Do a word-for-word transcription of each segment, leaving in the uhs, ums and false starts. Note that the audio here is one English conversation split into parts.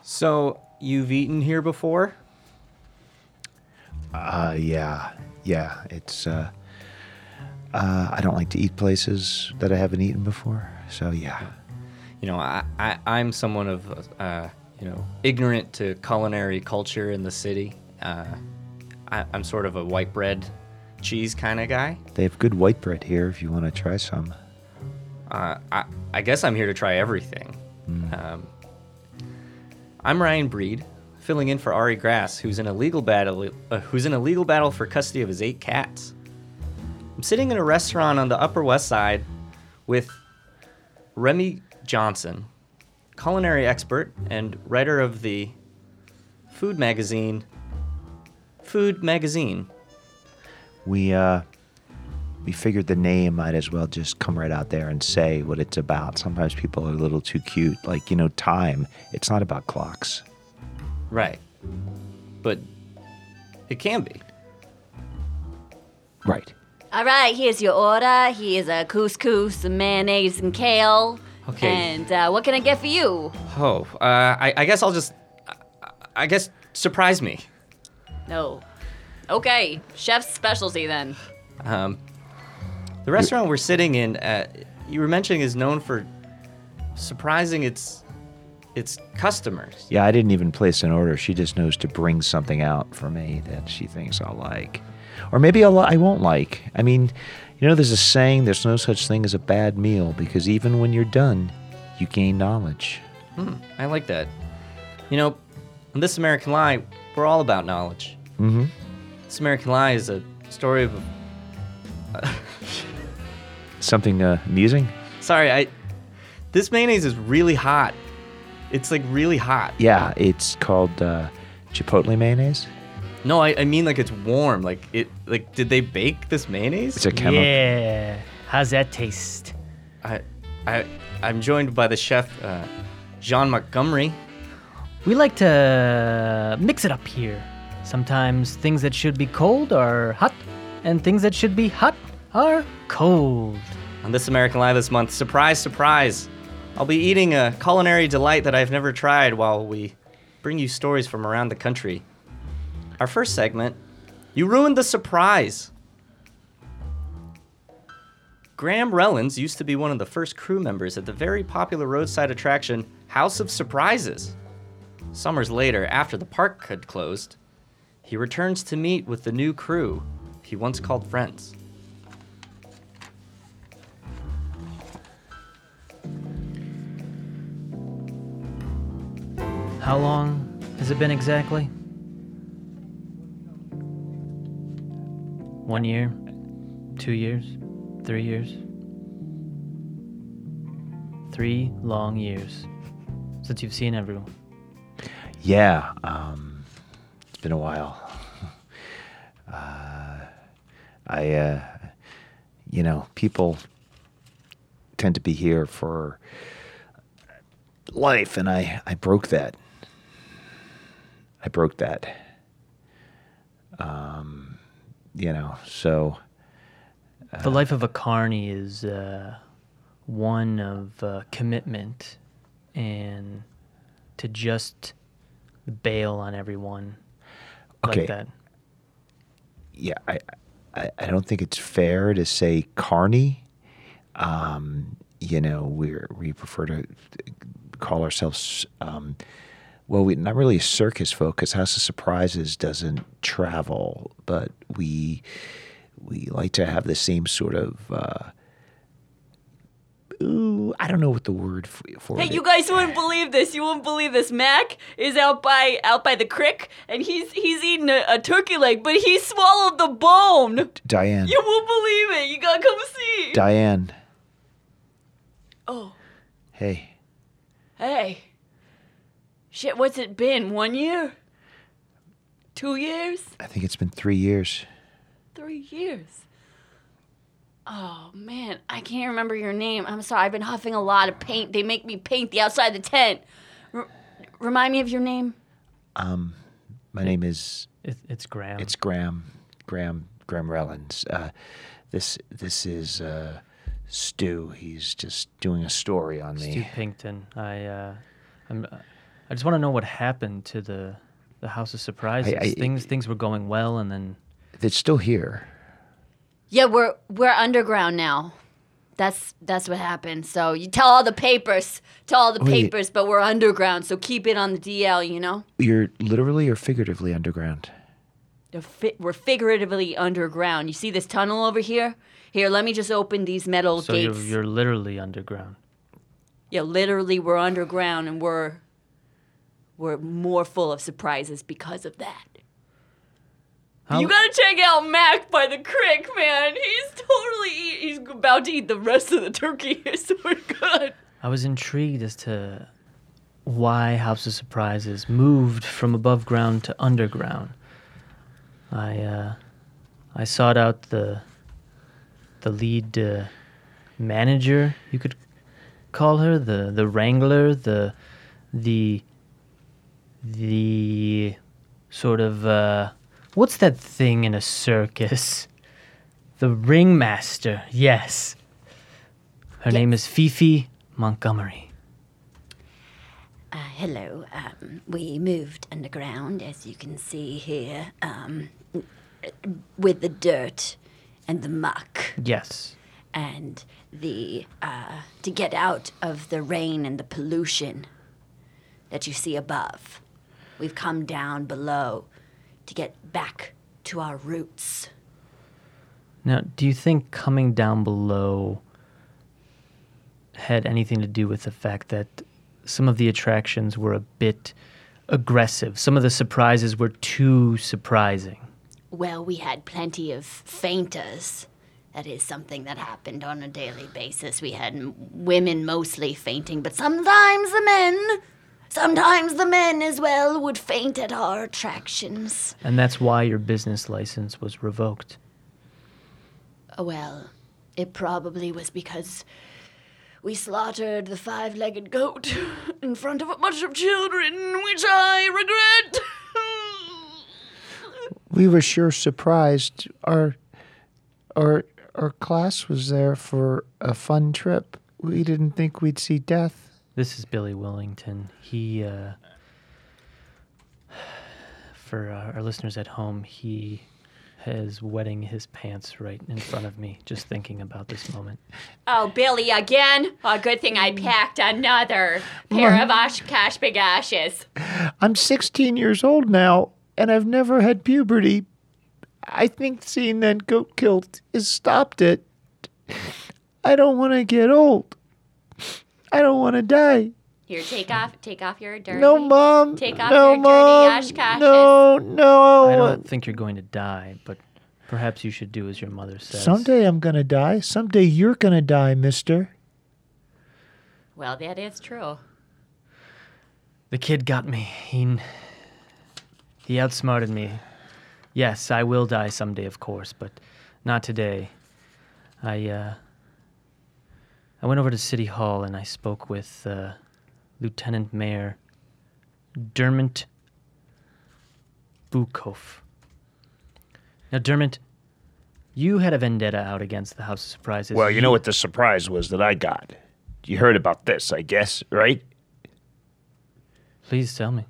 So, you've eaten here before? Uh, yeah, yeah. It's, uh, uh, I don't like to eat places that I haven't eaten before, so yeah. You know, I, I, I'm someone of, uh, you know, ignorant to culinary culture in the city. Uh, I, I'm sort of a white bread, cheese kind of guy. They have good white bread here if you want to try some. Uh, I, I guess I'm here to try everything. Mm. Um, I'm Ryan Breed, filling in for Ari Grass, who's in a legal battle. Uh, who's in a legal battle for custody of his eight cats. I'm sitting in a restaurant on the Upper West Side with Remy Johnson, culinary expert and writer of the food magazine, Food Magazine. We, uh, we figured the name might as well just come right out there and say what it's about. Sometimes people are a little too cute. Like, you know, time. It's not about clocks. Right. But it can be. Right. All right, here's your order. Here's a couscous, a mayonnaise, and kale. Okay. And uh, what can I get for you? Oh, uh, I, I guess I'll just, I, I guess, surprise me. No. Okay, chef's specialty then. Um, the restaurant we're sitting in, uh, you were mentioning, is known for surprising its its customers. Yeah, I didn't even place an order. She just knows to bring something out for me that she thinks I'll like. Or maybe I'll, I won't like. I mean, you know, there's a saying, there's no such thing as a bad meal, because even when you're done, you gain knowledge. Hmm, I like that. You know, in This American Lie, we're all about knowledge. Mm-hmm. This American Lie is a story of... Uh, Something uh, amusing? sorry, I... This mayonnaise is really hot. It's, like, really hot. Yeah, it's called uh, Chipotle mayonnaise. No, I, I mean, like, it's warm. Like, it. Like, did they bake this mayonnaise? It's a chemical. Yeah. How's that taste? I, I, I'm joined by the chef, uh, Jean Montgomery. We like to mix it up here. Sometimes things that should be cold are hot, and things that should be hot are cold. On This American Lie this month, surprise, surprise, I'll be eating a culinary delight that I've never tried while we bring you stories from around the country. Our first segment, you ruined the surprise. Graham Rellins used to be one of the first crew members at the very popular roadside attraction, House of Surprises. Summers later, after the park had closed, he returns to meet with the new crew he once called friends. How long has it been exactly? One year? Two years? Three years? Three long years since you've seen everyone. Yeah, um, it's been a while. uh, I, uh, you know, people tend to be here for life, and I, I broke that. I broke that. Um, you know, so... Uh, the life of a carny is uh, one of uh, commitment and to just bail on everyone okay. like that. Yeah, I, I, I don't think it's fair to say carny. Um, you know, we're we prefer to call ourselves, um, well, we're not really a circus folk, because House of Surprises doesn't travel, but we we like to have the same sort of, uh, ooh, I don't know what the word for, for Hey, it you guys wouldn't believe this. You wouldn't believe this. Mac is out by out by the creek, and he's he's eating a, a turkey leg, but he swallowed the bone. Diane. You won't believe it. You gotta come see. Diane. Oh, Hey. hey. Shit, what's it been? One year? Two years? I think it's been three years. Three years. Oh, man, I can't remember your name. I'm sorry, I've been huffing a lot of paint. They make me paint the outside of the tent. R- remind me of your name? Um, my name is... It, it's Graham. It's Graham. Graham. Graham Rellins. Uh, this this is uh, Stu. He's just doing a story on me. Stu Pinkton. I, uh, I'm, I just want to know what happened to the the House of Surprises. I- I- things things were going well, and then It's still here. Yeah, we're we're underground now. That's that's what happened. So you tell all the papers, tell all the Wait. papers, but we're underground. So keep it on the D L, you know. You're literally or figuratively underground. They're fi- we're figuratively underground. You see this tunnel over here? Here, let me just open these metal so you're gates. you're literally underground. Yeah, literally, we're underground, and we're we're more full of surprises because of that. How- You gotta check out Mac by the creek, man. He's totally eat, he's about to eat the rest of the turkey. I swear to God. I was intrigued as to why House of Surprises moved from above ground to underground. I uh, I sought out the the lead uh, manager, you could call her, the the wrangler, the the the sort of uh, what's that thing in a circus? The ringmaster. Yes. Her name is Fifi Montgomery. Uh, hello. Um, we moved underground, as you can see here, um, with the dirt and the muck Yes. and the uh, to get out of the rain and the pollution that you see above. We've come down below to get back to our roots. Now, do you think coming down below had anything to do with the fact that some of the attractions were a bit aggressive? Some of the surprises were too surprising. Well, we had plenty of fainters. That is something that happened on a daily basis. We had m- women mostly fainting, but sometimes the men, sometimes the men as well would faint at our attractions. And that's why your business license was revoked. Oh, well, it probably was because we slaughtered the five-legged goat in front of a bunch of children, which I regret. We were sure surprised. Our our our class was there for a fun trip. We didn't think we'd see death. This is Billy Willington. He, uh, for our, our listeners at home, he is wetting his pants right in front of me, just thinking about this moment. Oh, Billy again? Oh, good thing I packed another pair of Oshkosh Bagashes. I'm sixteen years old now, and I've never had puberty. I think seeing that goat killed has stopped it. I don't want to get old. I don't want to die. Here, take off, take off your dirty. No, Mom. Take off no, your dirty Mom. Oshkoshes. No, no. I don't think you're going to die, but perhaps you should do as your mother says. Someday I'm going to die. Someday you're going to die, mister. Well, that is true. The kid got me. He, he outsmarted me. Yes, I will die someday, of course, but not today. I, uh, I went over to City Hall and I spoke with uh, Lieutenant Mayor Dermot Bukoff. Now, Dermot, you had a vendetta out against the House of Surprises. Well, you know what the surprise was that I got? You heard about this, I guess, right? Please tell me.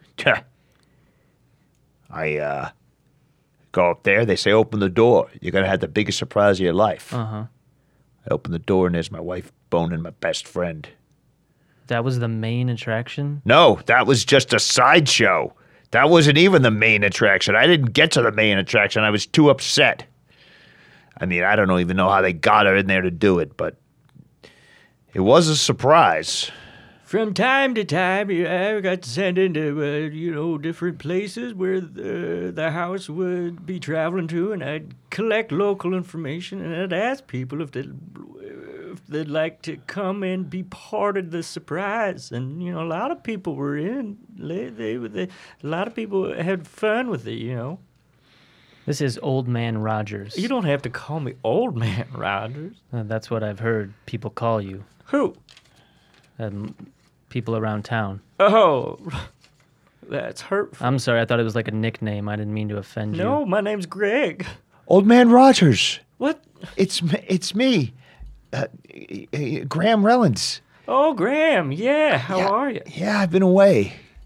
I, uh, go up there, they say, open the door. You're going to have the biggest surprise of your life. Uh-huh. I open the door, and there's my wife boning my best friend. That was the main attraction? No, that was just a sideshow. That wasn't even the main attraction. I didn't get to the main attraction. I was too upset. I mean, I don't even know how they got her in there to do it, but it was a surprise. From time to time, you- I got sent into, uh, you know, different places where the, the house would be traveling to, and I'd collect local information, and I'd ask people if they'd, if they'd like to come and be part of the surprise. And, you know, a lot of people were in. They, they, they, a lot of people had fun with it, you know. This is Old Man Rogers. You don't have to call me Old Man Rogers. Uh, that's what I've heard people call you. Who? Um, people around town. Oh, that's hurtful. I'm sorry, I thought it was like a nickname. I didn't mean to offend you. No, my name's Greg. Old Man Rogers. What? It's me. It's me. Uh, uh, Graham Rellens. Oh, Graham. Yeah, how Yeah. are you? Yeah, I've been away.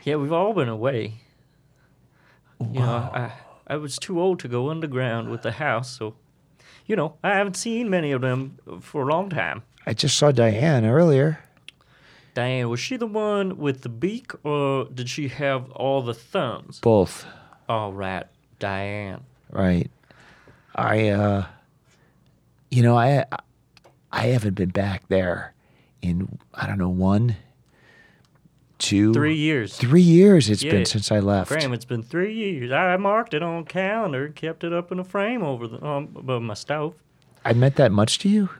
Yeah, we've all been away. You know, I, I was too old to go underground with the house, so, you know, I haven't seen many of them for a long time. I just saw Diane earlier. Diane, was she the one with the beak, or did she have all the thumbs? Both. All right, Diane. Right. I, uh, you know, I, I haven't been back there in, I don't know, one, two, Three years. three years it's Yeah. been since I left. Graham, it's been three years. I marked it on calendar, kept it up in a frame over the um, above my stove. I meant that much to you?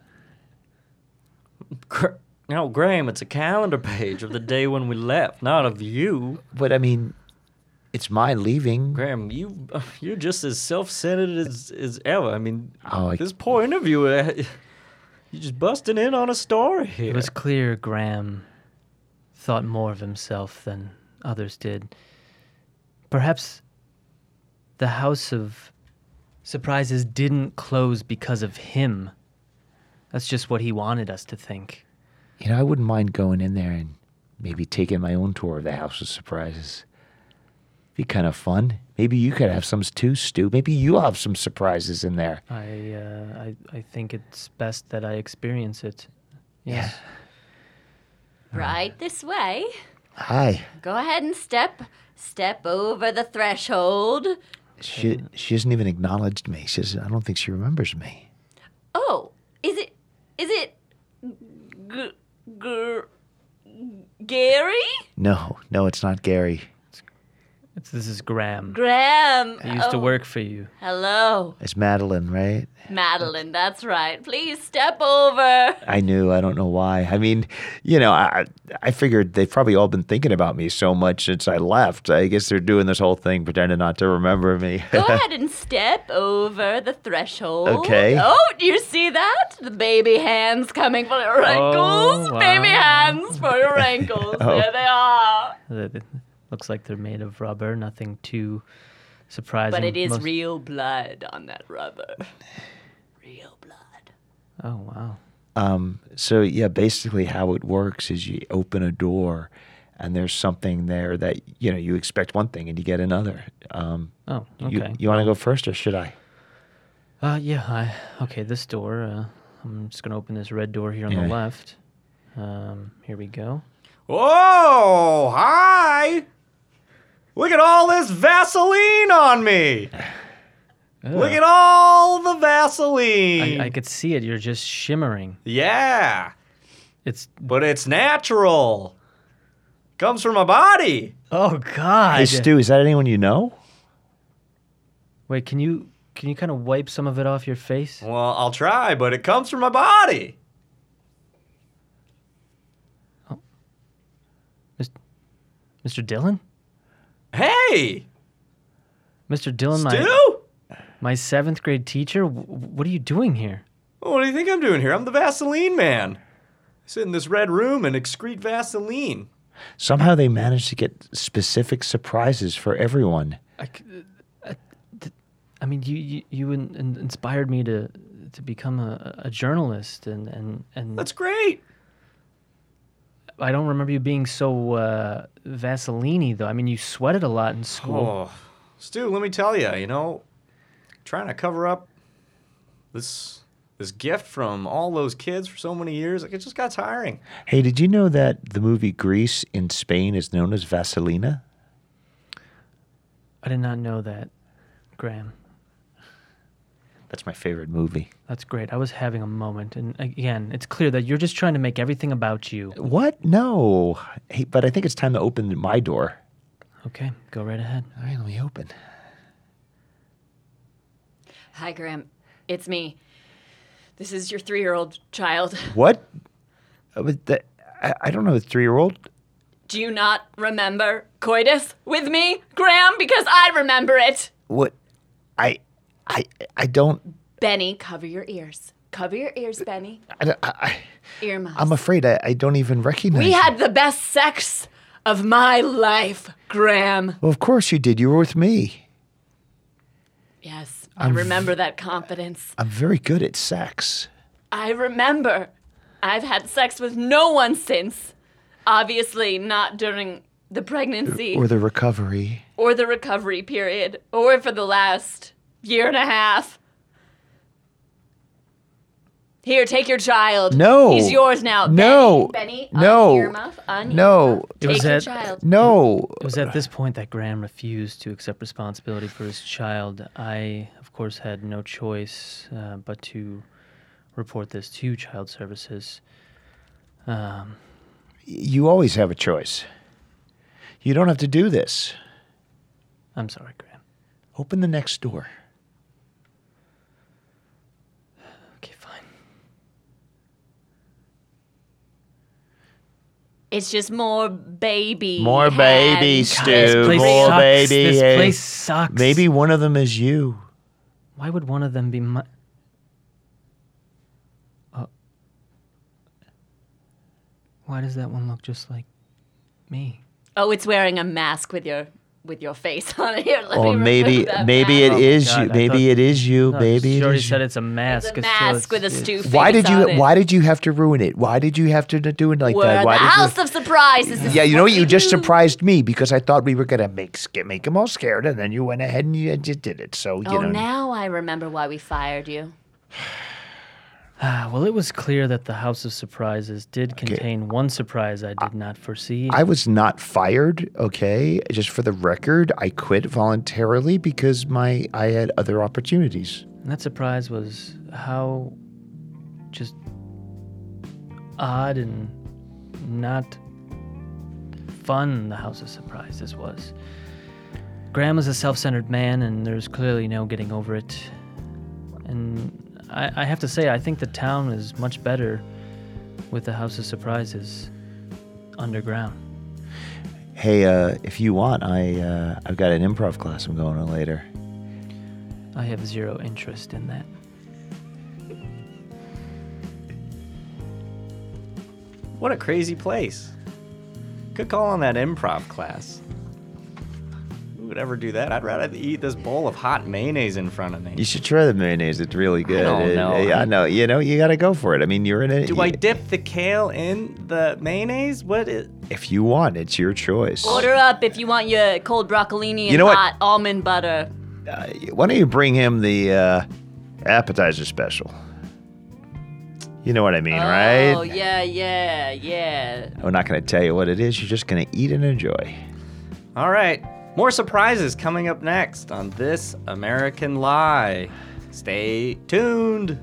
Gra- No, Graham, it's a calendar page of the day when we left, not of you. But I mean, it's my leaving. Graham, you you're just as self-centered as, as ever. I mean, Oh, I- this poor interviewer, you just busting in on a story here. It was clear Graham thought more of himself than others did. Perhaps the House of Surprises didn't close because of him. That's just what he wanted us to think. You know, I wouldn't mind going in there and maybe taking my own tour of the House of Surprises. Be kind of fun. Maybe you could have some too, Stu. Maybe you'll have some surprises in there. I, uh, I, I think it's best that I experience it. Yes. Right this way. Hi. Go ahead and step step over the threshold. She she hasn't even acknowledged me. She says, I don't think she remembers me. Oh, is it is it g- g- Gary? No, no, it's not Gary. It's, this is Graham. Graham. I used to Oh, work for you. Hello, It's Madeline, right? Madeline. That's right. Please step over. I knew. I don't know why. I mean, you know, I I figured they've probably all been thinking about me so much since I left. I guess they're doing this whole thing pretending not to remember me. Go ahead and step over the threshold. Okay. Oh, do you see that? The baby hands coming for your ankles. wow. Baby hands for your ankles. Oh. There they are. Uh, It looks like they're made of rubber. Nothing too surprising. But it is Most- real blood on that rubber. Real blood. Oh, wow. Um, so yeah, basically how it works is you open a door and there's something there that, you know, you expect one thing and you get another. Um, Oh, you, okay. you want to go first or should I? Uh, yeah, I, okay, this door, uh, I'm just going to open this red door here on Yeah. the left. Um, here we go. Whoa! Hi! Look at all this Vaseline on me! Look at all the Vaseline! I, I could see it. You're just shimmering. Yeah, It's, but it's natural. Comes from my body. oh, God. Hey, Stu, is that anyone you know? Wait, can you, can you kind of wipe some of it off your face? Well, I'll try, but it comes from my body. Mister Dillon? Hey, Mister Dillon, my, Stu? my seventh grade teacher? W- what are you doing here? What do you think I'm doing here? I'm the Vaseline man. I sit in this red room and excrete Vaseline. Somehow they managed to get specific surprises for everyone. I, c- I, th- I mean, you, you, you in, in- inspired me to, to become a, a journalist, and, and, and That's great. I don't remember you being so uh, Vaseline-y, though. I mean, you sweated a lot in school. Oh, Stu, let me tell you, you know, trying to cover up this this gift from all those kids for so many years, like it just got tiring. Hey, did you know that the movie Grease in Spain is known as Vaselina? I did not know that, Graham. That's my favorite movie. That's great. I was having a moment, and again, it's clear that you're just trying to make everything about you. What? No. Hey, but I think it's time to open my door. Okay, go right ahead. All right, let me open. Hi, Graham. It's me. This is your three-year-old child. What? Uh, but that, I, I don't know, the three-year-old? Do you not remember coitus with me, Graham? Because I remember it. What? I, I, I don't. Benny, cover your ears. Cover your ears, Benny. I, don't- I, I, Earmuffs. I'm afraid I, I don't even recognize. We you. had the best sex of my life, Graham. Well, of course you did. You were with me. Yes, I I'm remember that confidence. I'm very good at sex. I remember. I've had sex with no one since. Obviously, not during the pregnancy, Or the recovery. or the recovery period, or for the last year and a half. Here, take your child. No. He's yours now. No. Benny, Benny No. unearmuff, unearmuff. No. It was Take your at- child. No. It was at this point that Graham refused to accept responsibility for his child. I, of course, had no choice uh, but to report this to Child Services. Um, You always have a choice. You don't have to do this. I'm sorry, Graham. Open the next door. Okay, fine. It's just more baby. More baby, hands. Stu. This place more sucks. baby. This hey. place sucks. Maybe one of them is you. Why would one of them be my... Uh, why does that one look just like me? Oh, it's wearing a mask with your with your face on it. Here, let me Or remove maybe that maybe mask. it is God, you. I Maybe thought- it is you. No, Baby. she it already is said you. it's a mask. It's a so it's- mask with a it's- stew face Why did you on it. why did you have to ruin it? Why did you have to do it like We're that? at Why the did house you of surprises. This Yeah, is you know what? we You just do. surprised me because I thought we were gonna make sca- make them all scared, and then you went ahead and you just did it. So you Oh, know. now I remember why we fired you. Ah, well, it was clear that the House of Surprises did contain one surprise I did not foresee. I was not fired, okay? Just for the record, I quit voluntarily because my I had other opportunities. And that surprise was how just odd and not fun the House of Surprises was. Graham was a self-centered man, and there's clearly no getting over it. And I, I have to say, I think the town is much better with the House of Surprises underground. Hey, uh, if you want, I uh, I've got an improv class I'm going to later. I have zero interest in that. What a crazy place. Good call on that improv class. Who would ever do that? I'd rather eat this bowl of hot mayonnaise in front of me. You should try the mayonnaise. It's really good. don't It- know. Yeah, I know. You know, you got to go for it. I mean, you're in it. Do I dip the kale in the mayonnaise? What is... If you want, it's your choice. Order up if you want your cold broccolini and You know what? hot almond butter. Uh, why don't you bring him the uh, appetizer special? You know what I mean, Oh, right? yeah, yeah, yeah. We're not going to tell you what it is. You're just going to eat and enjoy. All right. More surprises coming up next on This American Lie. Stay tuned.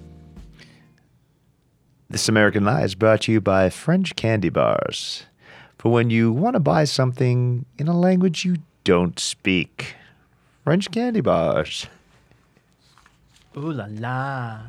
This American Lie is brought to you by French Candy Bars. For when you want to buy something in a language you don't speak. French Candy Bars. Ooh la la.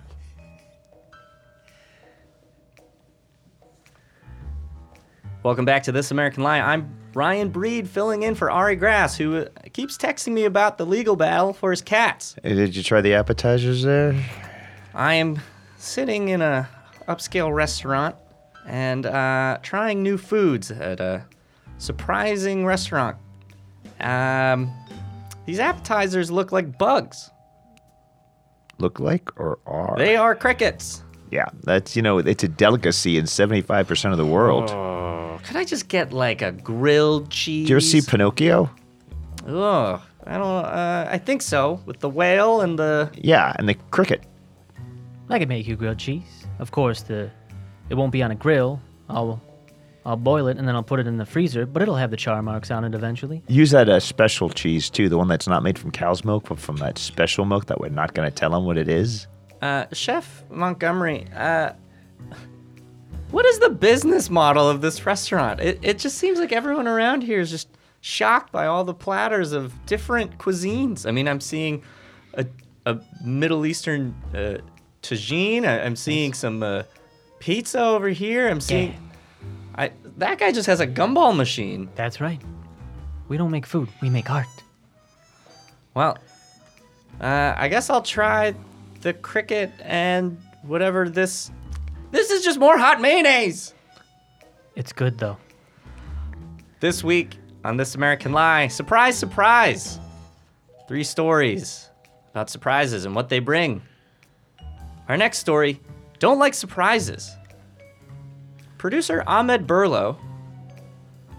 Welcome back to This American Lie. I'm Ryan Breed, filling in for Ari Grass, who uh, keeps texting me about the legal battle for his cats. Hey, did you try the appetizers there? I am sitting in a upscale restaurant and uh, trying new foods at a surprising restaurant. Um, these appetizers look like bugs. Look like or are? They are crickets. Yeah, that's, you know, it's a delicacy in seventy-five percent of the world. Oh, could I just get like a grilled cheese? Did you ever see Pinocchio? Ugh, I don't. Uh, I think so. With the whale and the. Yeah, and the cricket. I can make you grilled cheese. Of course, the it won't be on a grill. I'll I'll boil it and then I'll put it in the freezer, but it'll have the char marks on it eventually. Use that uh, special cheese, too, the one that's not made from cow's milk, but from that special milk that we're not going to tell them what it is. Uh, Chef Montgomery, uh, what is the business model of this restaurant? It, it just seems like everyone around here is just shocked by all the platters of different cuisines. I mean, I'm seeing a, a Middle Eastern uh, tagine. I, I'm seeing some uh, pizza over here. I'm seeing... I, that guy just has a gumball machine. That's right. We don't make food, we make art. Well, uh, I guess I'll try the cricket and whatever this... This is just more hot mayonnaise! It's good though. This week on This American Lie, surprise, surprise! Three stories about surprises and what they bring. Our next story, don't like surprises. Producer Ahmed Burlow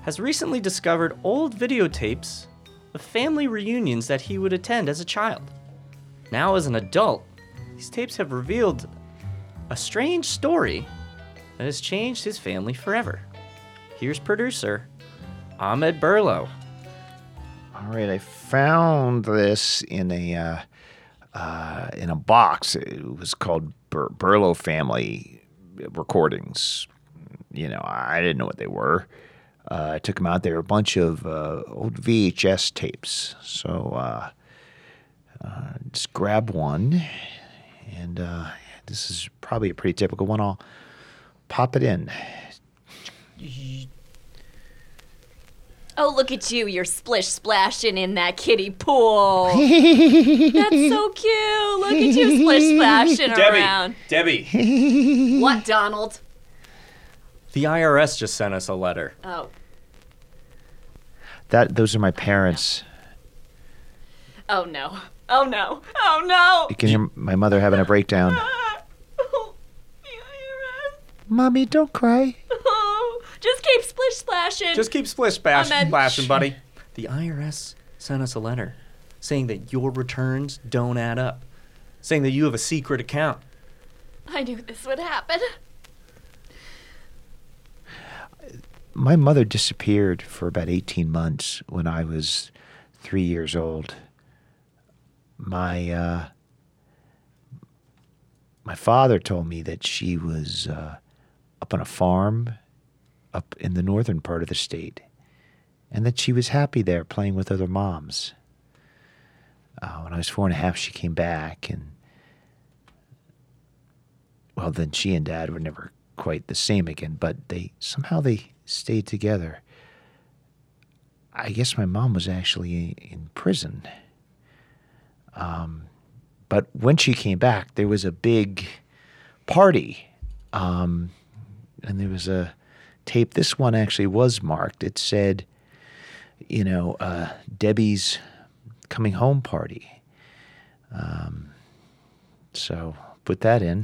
has recently discovered old videotapes of family reunions that he would attend as a child. Now, as an adult, these tapes have revealed a strange story that has changed his family forever. Here's producer Ahmed Burlow. All right, I found this in a uh, uh, in a box. It was called Bur- Burlow Family Recordings. You know, I didn't know what they were. Uh, I took them out. They were a bunch of uh, old V H S tapes. So uh, uh, just grab one, and uh, this is probably a pretty typical one. I'll pop it in. Oh, look at you. You're splish splashing in that kiddie pool. That's so cute. Look at you splish splashing around. Debbie. What, Donald? The I R S just sent us a letter. Oh. That those are my parents. Oh, no. Oh, no. Oh, no. You can hear my mother having a breakdown. Oh, the I R S. Mommy, don't cry. Oh, just keep splish splashing. Just keep splish splash, Ahmed. splashing, buddy. The I R S sent us a letter saying that your returns don't add up, saying that you have a secret account. I knew this would happen. My mother disappeared for about eighteen months when I was three years old. My uh, my father told me that she was uh, up on a farm up in the northern part of the state, and that she was happy there playing with other moms. Uh, when I was four and a half, she came back, and well, then she and Dad were never quite the same again, but they somehow they stayed together. I guess my mom was actually in prison. Um, but when she came back, there was a big party. Um, and there was a tape. This one actually was marked. It said, you know, uh, Debbie's coming home party. Um, so put that in.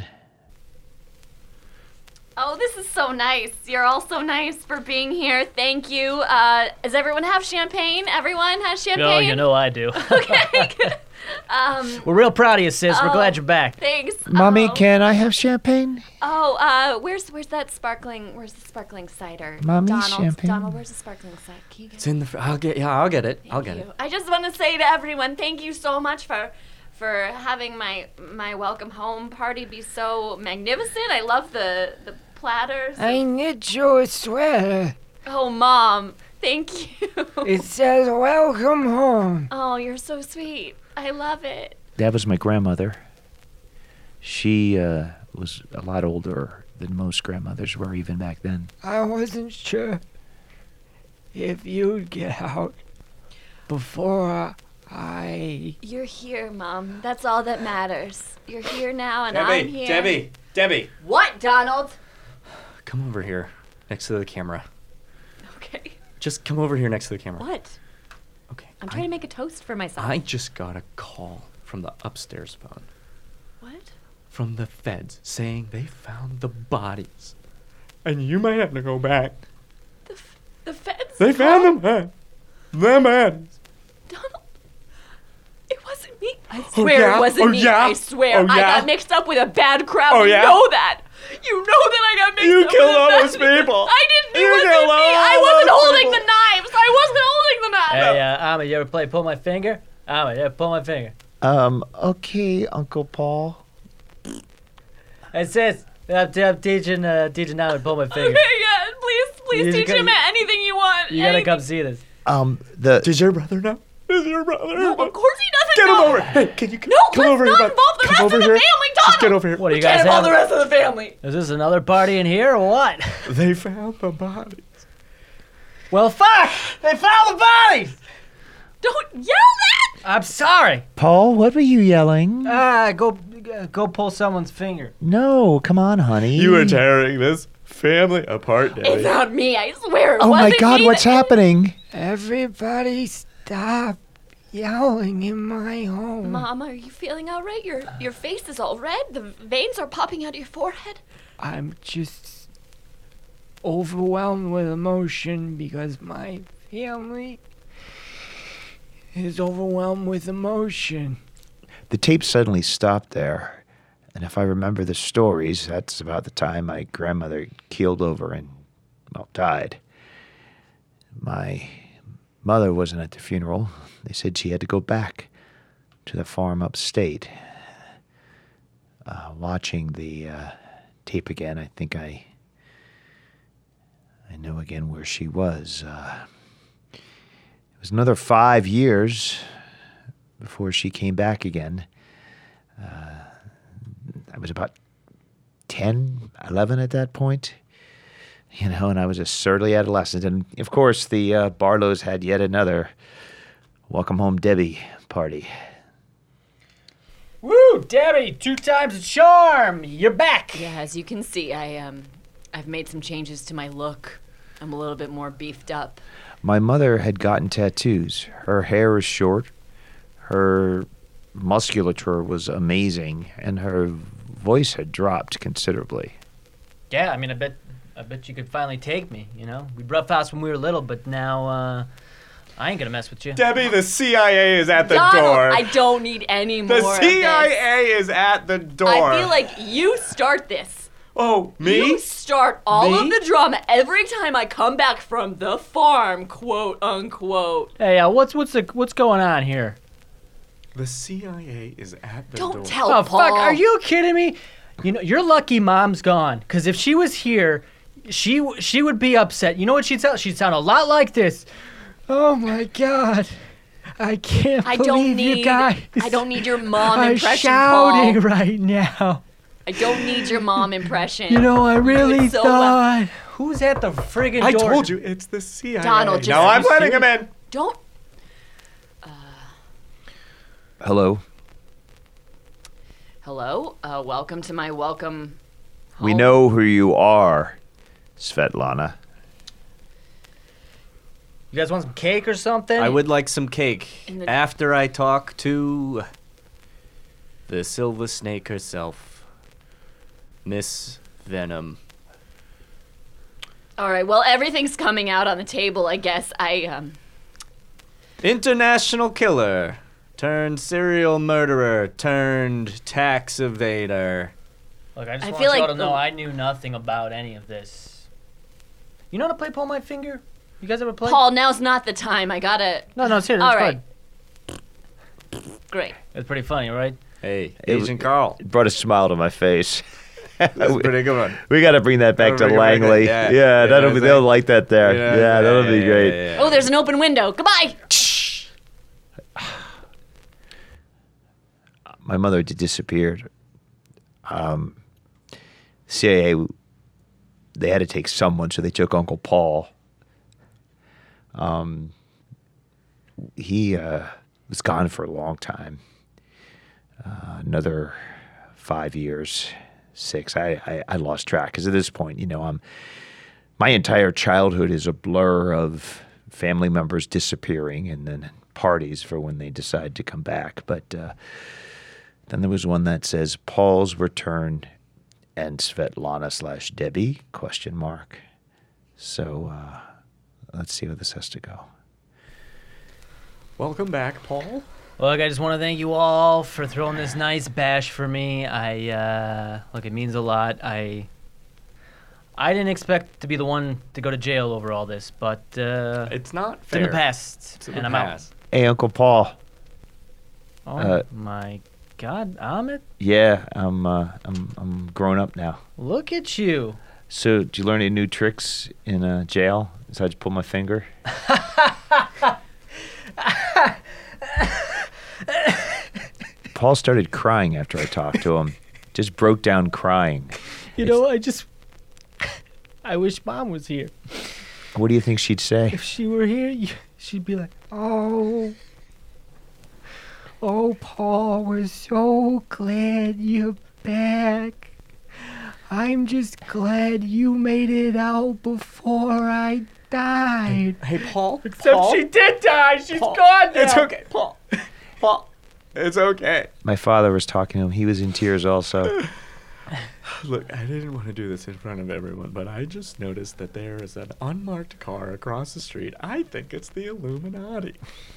Oh, this is so nice. You're all so nice for being here. Thank you. Uh, does everyone have champagne? Everyone has champagne? Oh, you know I do. Okay, good. Um, We're real proud of you, sis. We're Oh. glad you're back. thanks. Mommy, oh. can I have champagne? Oh, uh, where's where's that sparkling? Where's the sparkling cider? Mommy, Donald, champagne. Donald, where's the sparkling cider? Can you get It's in the. Fr- I'll get. Yeah, I'll get it. I'll get Thank it. you. I just want to say to everyone, thank you so much for for having my my welcome home party be so magnificent. I love the the platters. I knit you a sweater. Oh, Mom, thank you. It says welcome home. Oh, you're so sweet. I love it. That was my grandmother. She uh, was a lot older than most grandmothers were even back then. I wasn't sure if you'd get out before I... You're here, Mom. That's all that matters. You're here now, and I'm here. Debbie, Debbie, What, Donald? come over here, next to the camera. Okay. Just come over here next to the camera. What? Okay. I'm I- trying to make a toast for myself. I just got a call from the upstairs phone What? from the feds saying they found the bodies. And you might have to go back. The, f- the feds? They found them, huh? Them bodies. Donald, it wasn't me. I swear yeah? it wasn't Oh, me. yeah? I swear. Oh, I yeah? got mixed up with a bad crowd. Oh, you yeah? know that. You know that I got mixed You up killed with a all bad those people. I didn't. It You wasn't killed me. I all wasn't those holding people. the knives. I wasn't holding the knives. Hey, uh, Ahmed, you ever play Pull My Finger? Ahmed, you ever pull my finger? Um, okay, Uncle Paul. Hey, sis, I'm, I'm teaching, uh, teaching Ahmed to pull my finger. Okay, yeah. Please, please You teach gotta- him anything you want. You gotta anything. come see this. Um, the Does your brother know? Does your brother No, know? of course he doesn't Get him know. over. Hey, can you No, come let's over not here? bud? involve the Come rest over of the here. family, Just Donald. get over here. What do you Can't guys involve have? the rest of the family. Is this another party in here or what? They found the bodies. Well, fuck! They found the bodies! Don't yell that. I'm sorry. Paul, what were you yelling? Ah, go, uh, go pull someone's finger. No, come on, honey. You are tearing this family apart, It's Debbie. not me. I swear. It Oh my wasn't God, me what's that- happening? Everybody stop yelling in my home. Mom, are you feeling all right? Your your face is all red. The veins are popping out of your forehead. I'm just overwhelmed with emotion because my family is overwhelmed with emotion. The tape suddenly stopped there, and if I remember the stories, that's about the time my grandmother keeled over and, well, died. My mother wasn't at the funeral. They said she had to go back to the farm upstate. Uh, watching the uh, tape again, I think I I know again where she was. Uh, it was another five years before she came back again. Uh, I was about ten, eleven at that point, you know, and I was a surly adolescent. And, of course, the uh, Barlows had yet another Welcome Home Debbie party. Woo, Debbie, two times the charm. You're back. Yeah, as you can see, I um, I've made some changes to my look. I'm a little bit more beefed up. My mother had gotten tattoos. Her hair was short. Her musculature was amazing, and her voice had dropped considerably. Yeah, I mean, I bet, I bet you could finally take me. You know, we roughhoused when we were little, but now uh, I ain't gonna mess with you. Debbie, the C I A is at the Donald, door. I don't need any more the of C I A this. is at the door. I feel like you start this. Oh, me? You start all Me? of the drama every time I come back from the farm, quote unquote. Hey, uh, what's what's the, what's going on here? The C I A is at the Don't door. tell Oh Paul. fuck! Are you kidding me? You know, you're lucky Mom's gone. Cause if she was here, she w- she would be upset. You know what she'd sound? She'd sound a lot like this. Oh my God. I can't I believe don't need. you guys I don't need your mom are impression, shouting Paul. right now. I don't need your mom impression. You know, I really it so well. thought. Who's at the friggin' I door? told you, it's the C I A. Donald, just- no, I'm you letting him in. Don't. Hello? Hello. Uh, welcome to my welcome. We home. know who you are, Svetlana. You guys want some cake or something? I would like some cake In the- after I talk to the Silver Snake herself, Miss Venom. All right. Well, everything's coming out on the table. I guess I um. International killer turned serial murderer turned tax evader. Look, I just I want feel y'all like to know the- I knew nothing about any of this. You know how to play Pull My Finger? You guys ever play? Paul, now's not the time. I gotta. No, no, it's here. All It's right. fun. Great. It's pretty funny, right? Hey, It- Agent Carl. It brought a smile to my face. That's a pretty good one. We got to bring that back Gotta to bring it back Langley. in, yeah. Yeah, Yeah, that'll be. it's They'll like- like that there. You know, Yeah, that'll yeah, be yeah, great. yeah, yeah. Oh, there's an open window. Goodbye. My mother had disappeared. Um, C I A, they had to take someone, so they took Uncle Paul. Um, he uh, was gone for a long time. Uh, another five years, six. I, I, I lost track because at this point, you know, I'm my entire childhood is a blur of family members disappearing and then parties for when they decide to come back. But uh, then there was one that says Paul's return and Svetlana slash Debbie question mark. So uh, let's see how this has to go. Welcome back, Paul. Look, I just want to thank you all for throwing this nice bash for me. I uh, look, it means a lot. I I didn't expect to be the one to go to jail over all this, but uh, It's not it's fair. in the past, It's in and the I'm past. Hey, Uncle Paul. out. Oh Uh, my God, Ahmed, Yeah, I'm uh, I'm I'm grown up now. look at you. So, did you learn any new tricks in uh, jail besides pull my finger? Paul started crying after I talked to him. Just broke down crying. You know, I just I wish Mom was here. What do you think she'd say? If she were here, you, she'd be like, Oh. Oh, Paul, we're so glad you're back. I'm just glad you made it out before I died. Hey, Paul. except Paul? she did die. She's Paul. gone now. It's okay, Paul. Paul. It's okay. My father was talking to him. He was in tears also. Look, I didn't want to do this in front of everyone, but I just noticed that there is an unmarked car across the street. I think it's the Illuminati.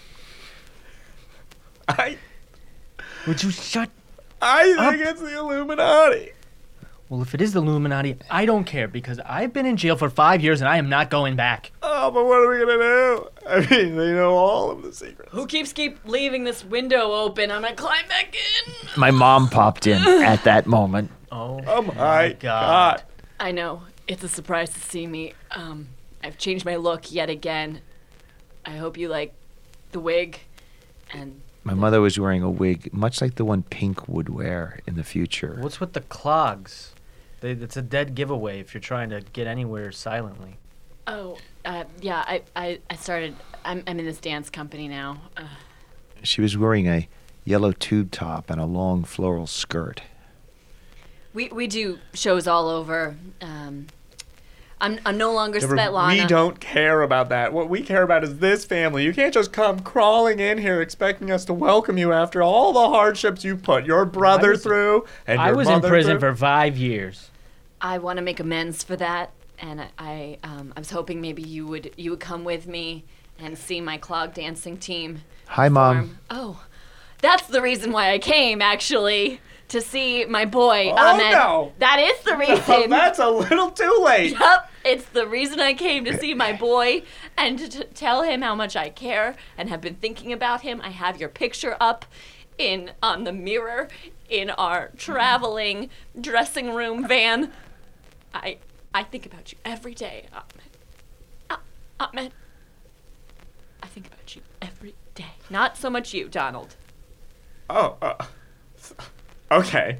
I Would you shut? I Up. think it's the Illuminati. Well, if it is the Illuminati, I don't care because I've been in jail for five years and I am not going back. Oh, but what are we gonna do? I mean, they know all of the secrets. Who keeps keep leaving this window open? I'm gonna climb back in. My mom popped in at that moment. Oh, Oh my God. I know. It's a surprise to see me. Um, I've changed my look yet again. I hope you like the wig and My mother was wearing a wig, much like the one Pink would wear in the future. What's with the clogs? They, it's a dead giveaway if you're trying to get anywhere silently. oh, uh, yeah, I, I, I started I'm I'm in this dance company now. Uh, She was wearing a yellow tube top and a long floral skirt. we we do shows all over. Um I'm I'm no longer Deborah, Svetlana. we don't care about that. What we care about is this family. You can't just come crawling in here expecting us to welcome you after all the hardships you put your brother was- through and I your was in mother prison through. for five years. I want to make amends for that, and I, I, um, I was hoping maybe you would you would come with me and see my clog dancing team. Hi, Mom. perform. Oh, that's the reason why I came, actually, to see my boy. Oh, Ahmed. no. That is the reason. Oh, that's a little too late. Yep, it's the reason I came to see my boy and to t- tell him how much I care and have been thinking about him. I have your picture up in on the mirror in our traveling dressing room van. I I think about you every day, Ahmed. Ah, Ahmed. I think about you every day. Not so much you, Donald. Oh, uh, okay.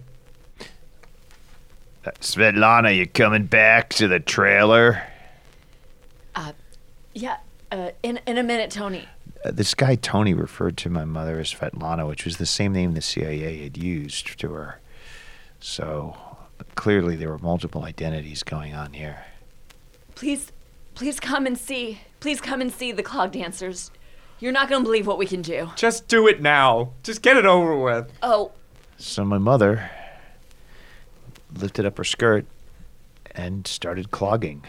Uh, Svetlana, you coming back to the trailer? Uh, yeah. Uh, in in a minute, Tony. Uh, this guy, Tony, referred to my mother as Svetlana, which was the same name the C I A had used to her. So clearly there were multiple identities going on here. Please, please come and see. Please come and see the clog dancers. You're not gonna believe what we can do. Just do it now. Just get it over with. Oh, So my mother lifted up her skirt and started clogging.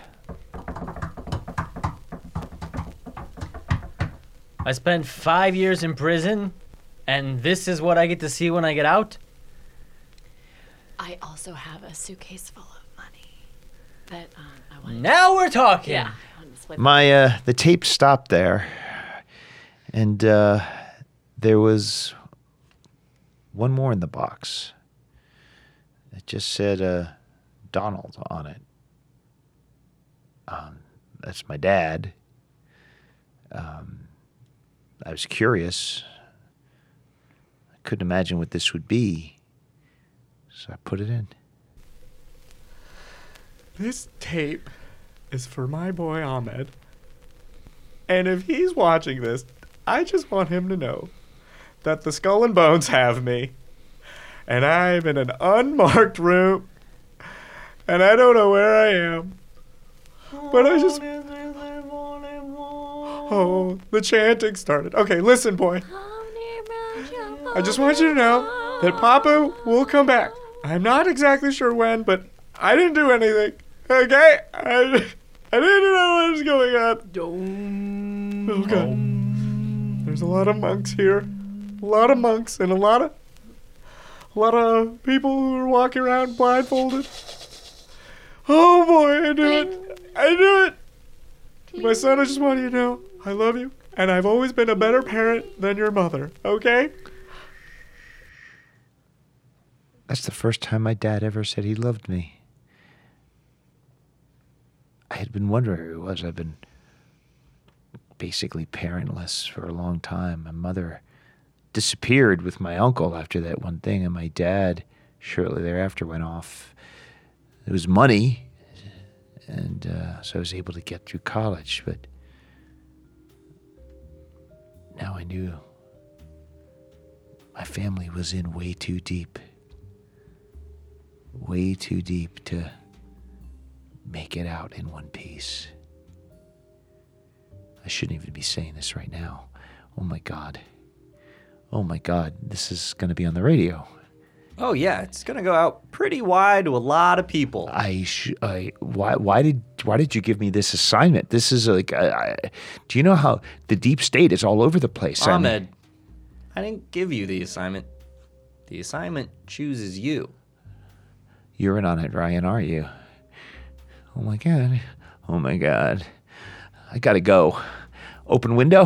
I spent five years in prison, and this is what I get to see when I get out? I also have a suitcase full of money that um, I want. Now we're talking. Yeah. I wanted to split- My uh, the tape stopped there, and uh, there was one more in the box. It just said uh, Donald on it. Um, that's my dad. Um, I was curious. I couldn't imagine what this would be, so I put it in. This tape is for my boy Ahmed. And if he's watching this, I just want him to know that the Skull and Bones have me. And I'm in an unmarked room. And I don't know where I am. But I just. Oh, the chanting started. Okay, listen, boy. I just want you to know that Papa will come back. I'm not exactly sure when, but I didn't do anything. Okay? I, I didn't know what was going on. Oh, God. There's a lot of monks here. A lot of monks and a lot of a lot of people who are walking around blindfolded. Oh, boy, I do it. I do it. My son, I just want you to know I love you, and I've always been a better parent than your mother, okay? That's the first time my dad ever said he loved me. I had been wondering who it was. I've been basically parentless for a long time. My mother disappeared with my uncle after that one thing, and my dad shortly thereafter went off. It was money, and uh, so I was able to get through college, but now I knew my family was in way too deep. Way too deep to make it out in one piece. I shouldn't even be saying this right now. Oh my God. Oh my God, this is going to be on the radio. Oh yeah, it's gonna go out pretty wide to a lot of people. I, sh- I why why did why did you give me this assignment? This is like, I, I, do you know how the deep state is all over the place? I mean, Ahmed, I didn't give you the assignment. The assignment chooses you. You're in on it, Ryan, aren't you? Oh my god, oh my god, I gotta go. Open window.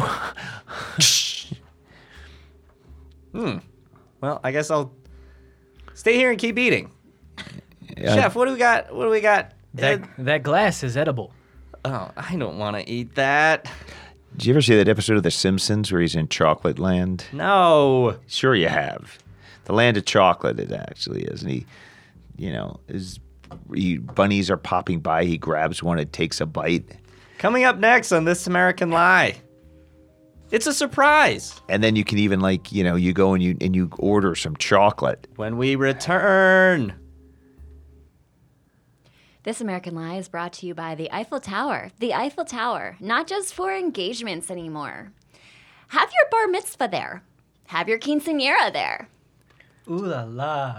Hmm. Well, I guess I'll stay here and keep eating. Yeah. Chef, what do we got? What do we got? That Uh, that glass is edible. oh, I don't want to eat that. Did you ever see that episode of The Simpsons where he's in Chocolate Land? No. Sure you have. The land of chocolate it actually is. And he, you know, his he, bunnies are popping by. He grabs one and takes a bite. Coming up next on This American Lie. It's a surprise. And then you can even like, you know, you go and you and you order some chocolate. When we return. This American Lie is brought to you by the Eiffel Tower. The Eiffel Tower, not just for engagements anymore. Have your bar mitzvah there. Have your quinceañera there. Ooh la la.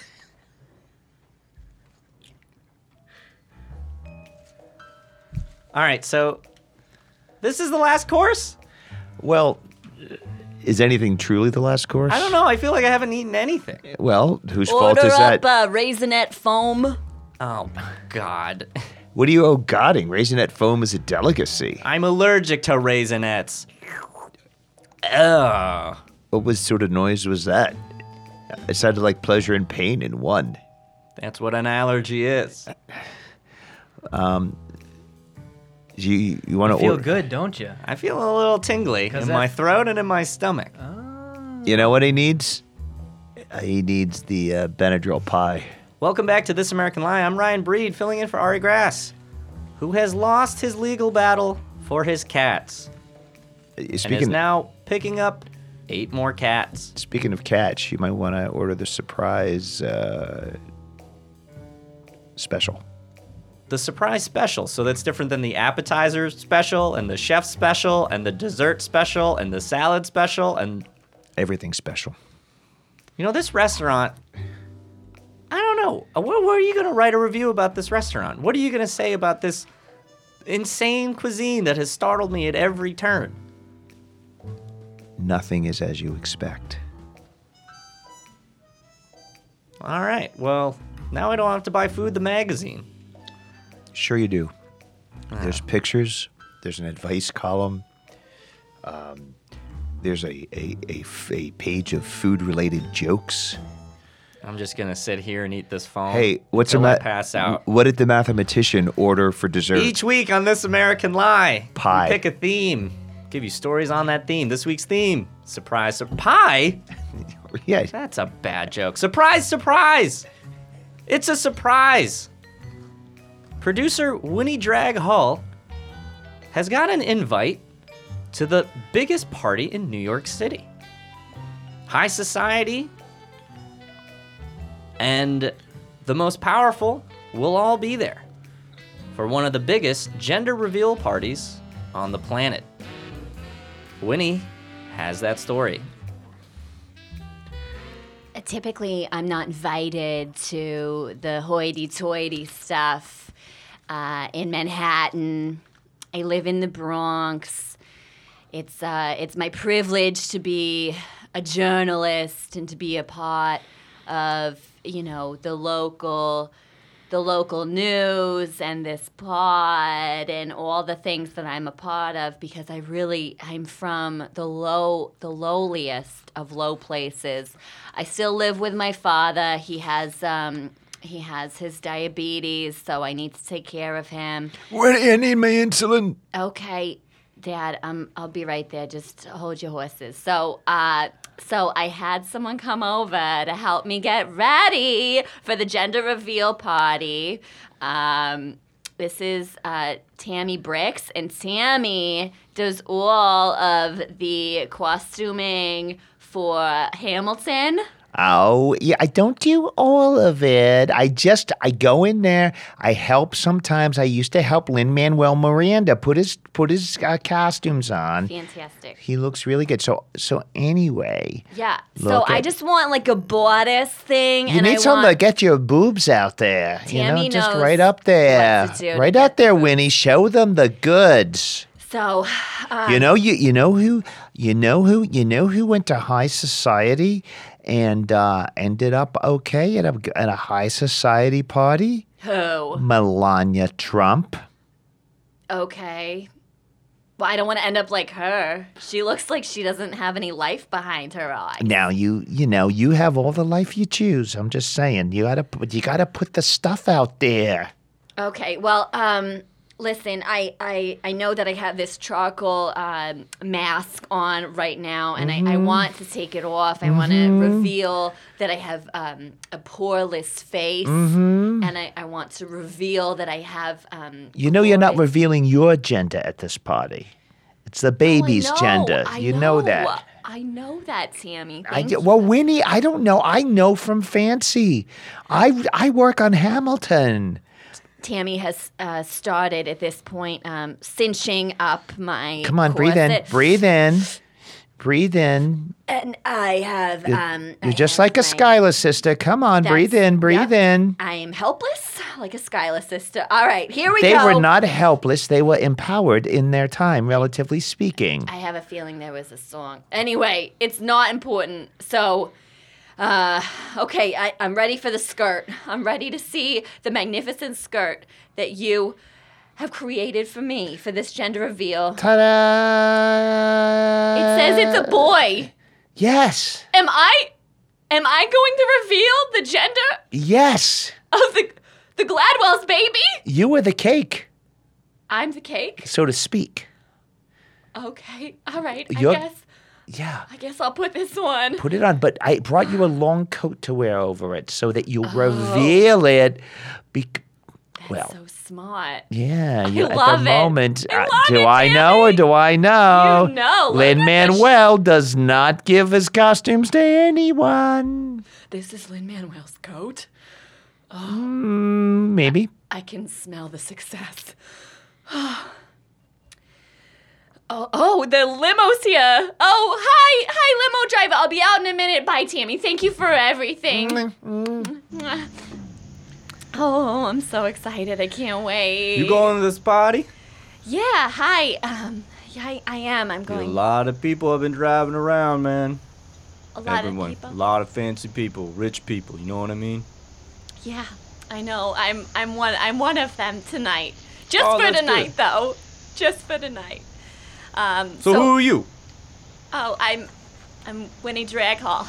All right, so this is the last course? Well, is anything truly the last course? I don't know. I feel like I haven't eaten anything. Well, whose fault Order is up that? uh, raisinette foam. Oh, God. What do you owe Godding? Raisinette foam is a delicacy. I'm allergic to Raisinets. Ugh. What was sort of noise was that? It sounded like pleasure and pain in one. That's what an allergy is. You you want You to feel order? good, don't you? I feel a little tingly in 'Cause my that- throat and in my stomach. You know what he needs? Uh, He needs the uh, Benadryl pie. Welcome back to This American Lie. I'm Ryan Breed, filling in for Ari Grass, who has lost his legal battle for his cats Uh, and is Speaking now picking up eight more cats. speaking of cats, you might want to order the surprise uh, special. The surprise special, so that's different than the appetizer special and the chef special and the dessert special and the salad special. And Everything special. you know, this restaurant, I don't know. Uh, What, what are you going to write a review about this restaurant? What are you going to say about this insane cuisine that has startled me at every turn? Nothing is as you expect. All right, well, now I don't have to buy Food the magazine. Sure you do. There's pictures. There's an advice column. Um, there's a, a, a f- a page of food-related jokes. I'm just going to sit here and eat this phone. Hey, what's a until I ma- pass out. What did the mathematician order for dessert? Each week on This American Lie, Pie. we pick a theme, give you stories on that theme. This week's theme, surprise, sur- pie? Yeah, That's a bad joke. Surprise, surprise! It's a surprise. Producer Winnie Drag Hull has got an invite to the biggest party in New York City. High society and the most powerful will all be there for one of the biggest gender reveal parties on the planet. Winnie has that story. Typically, I'm not invited to the hoity-toity stuff uh, in Manhattan. I live in the Bronx. It's uh, it's my privilege to be a journalist and to be a part of, you know, the local the local news and this pod and all the things that I'm a part of, because I really I'm from the low the lowliest of low places. I still live with my father. He has um he has his diabetes, so I need to take care of him. When I need my insulin. Okay, Dad, um, I'll be right there. Just hold your horses. So, uh, so I had someone come over to help me get ready for the gender reveal party. Um, this is uh, Tammy Bricks, and Tammy does all of the costuming for Hamilton. Oh, yeah, I don't do all of it. I just, I go in there, I help sometimes. I used to help Lin-Manuel Miranda put his put his uh, costumes on. Fantastic. He looks really good. So, so anyway, Yeah. So Look I at- just want like a bodice thing, you and need I something want. to get your boobs out there. you know, Tammy just knows right up there. what to do to right get out there, the boobs. Winnie. Show them the goods. So, um, You know, you you know who you know who you know who went to high society and uh, ended up okay at a at a high society party? who? Melania Trump. Okay. Well, I don't want to end up like her. She looks like she doesn't have any life behind her eyes. Now you you know you have all the life you choose. I'm just saying you gotta put- you gotta put the stuff out there. Okay, well, um, listen, I, I, I know that I have this charcoal um, mask on right now, and I, I want to take it off. I want to reveal that I have um, a poreless face, and I, I want to reveal that I have. Um, You know you're not glorious- revealing your gender at this party. It's the Oh, I baby's know, gender. I you know, that. I know that, Tammy. I Thank d- you. well, Winnie, I don't know. I know from Fancy. I I work on Hamilton. Tammy has uh, started at this point um, cinching up my. Come on, breathe in, corset. breathe in, breathe in. And I have. You're, um, you're I just have like a my- Skylar sister. Come on, breathe That's- in, breathe yep. in. I am helpless, like a Skylar sister. All right, here we They go. were not helpless. They were empowered in their time, relatively speaking. I have a feeling there was a song. Anyway, it's not important. So, uh, okay, I, I'm ready for the skirt. I'm ready to see the magnificent skirt that you have created for me for this gender reveal. Ta-da! It says it's a boy. Yes, Am I? Am I going to reveal the gender yes. of the the Gladwell's baby? You were the cake, I'm the cake. so to speak. Okay, all right. You're- I guess. Yeah. I guess I'll put this on. Put it on, but I brought you a long coat to wear over it so that you Oh. reveal it. Bec- That's well, so smart. yeah, you, at love the it. moment. I uh, love do it, I know or Tammy. do I know? You know, look Lin at the Manuel does not give his costumes to anyone. This is Lin Manuel's coat. Mm, maybe. I can smell the success. Oh, oh, the limo's here. Oh, hi, hi, limo driver. I'll be out in a minute. Bye, Tammy. Thank you for everything. Oh, I'm so excited. I can't wait. You going to this party? Yeah, hi. Um, yeah, I, I am. I'm A going. lot of people have been driving around, man. A lot Everyone. of people. A lot of fancy people, rich people. You know what I mean? Yeah, I know. I'm I'm one I'm one of them tonight. Just Oh, for that's tonight, good. though. Just for tonight. Um, So, who are you? Oh, I'm I'm Winnie Draghall.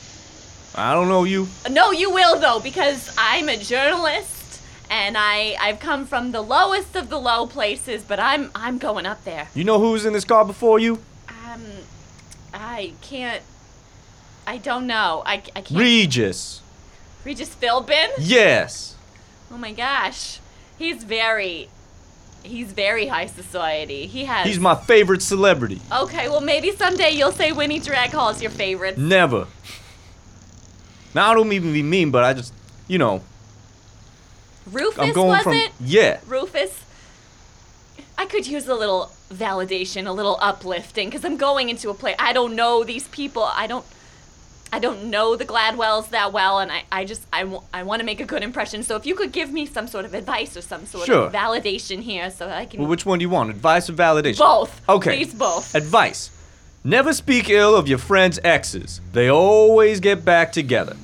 I don't know you. No, you will though, because I'm a journalist and I I've come from the lowest of the low places, but I'm I'm going up there. You know who's in this car before you? Um, I can't. I don't know. I I can't. Regis. Regis Philbin? Yes. Oh my gosh, he's very. He's very high society. He has. He's my favorite celebrity. Okay, well maybe someday you'll say Winnie Draghall is your favorite. Never. Now I don't even be mean, but I just, you know, Rufus I'm going was from it? yeah. Rufus. I could use a little validation, a little uplifting, because I'm going into a place. I don't know these people. I don't. I don't know the Gladwells that well, and I, I just I, w- I want to make a good impression. So if you could give me some sort of advice or some sort Sure. of validation here, so that I can Well, which one do you want? Advice or validation? both. Okay. Please both. Advice. Never speak ill of your friends' exes. They always get back together.